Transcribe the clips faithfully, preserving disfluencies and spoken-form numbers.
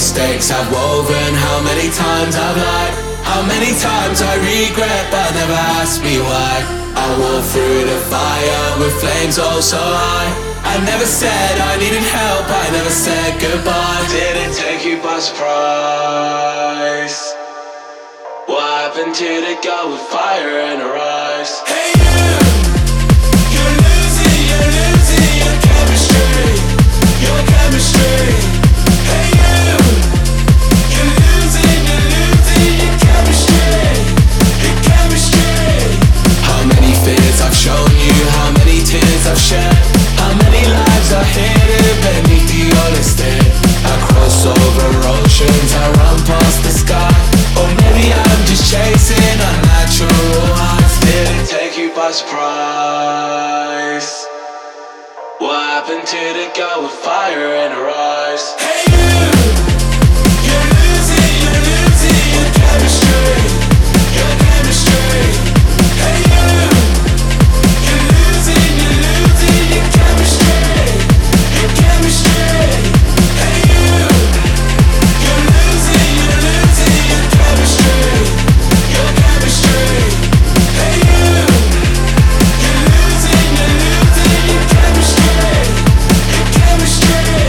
mistakes I've woven, how many times I've lied, how many times I regret but never ask me why. I walked through the fire with flames oh so high. I never said I needed help, I never said goodbye. Did it take you by surprise? What happened to the girl with fire in her eyes? Hey you! You're losing, you're losing your chemistry, your chemistry. Hey you! You're losing, you're losing your chemistry, your chemistry. How many fears I've shown you, how many tears I've shed, how many lives are hidden beneath the honesty. I cross over oceans, I run past the sky. Or maybe I'm just chasing unnatural highs. Did it take you by surprise? What happened to the girl with fire in her eyes? Hey you! You're losing, you're losing your chemistry, your chemistry. Hey you! You're losing, you're losing your chemistry, your chemistry. Hey you! You're losing, you're losing your chemistry, your chemistry. Hey you! You're losing, you're losing your chemistry, your chemistry.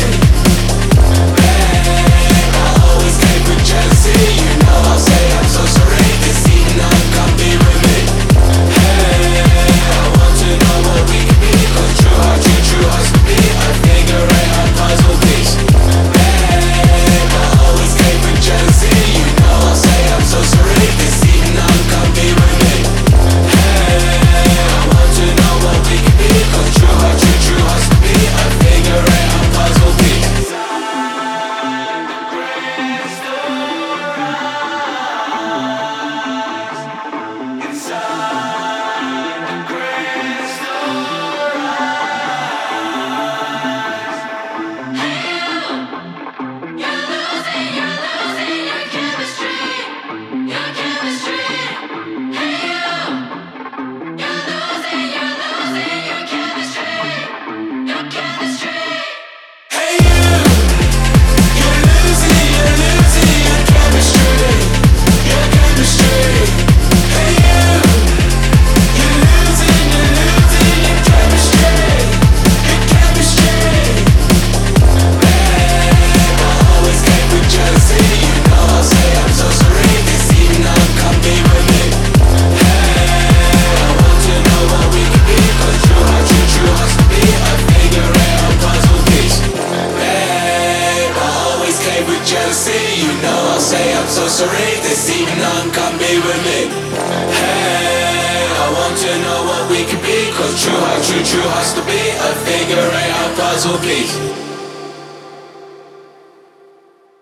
Babe, I always came with jealousy. You know I'll say I'm so sorry. This evening come be with me. Hey, I want to know what we can be, 'cause true heart, true, true hearts to be. I figure it out, puzzle piece. Babe, I always came with jealousy. You know I'll say I'm so sorry. This evening come be with me. Hey, I want to know what we can be, 'cause true heart, true, true hearts to be. I figure it out, puzzle piece. Hey you! You're losing, you're losing your chemistry, your chemistry. Hey you! You're losing, you're losing your chemistry, your chemistry. Babe, I always came with jealousy. You know I'll say I'm so sorry. This evening come be with me. Hey, I want to know what we can be, 'cause true heart, true, true hearts to be. I figure it out, puzzle piece. Babe, I always came with jealousy. You know I'll say I'm so sorry. This evening come be with me. Hey, I want to know what we can be, 'cause true heart, true, true hearts to be. I figure it out, puzzle piece.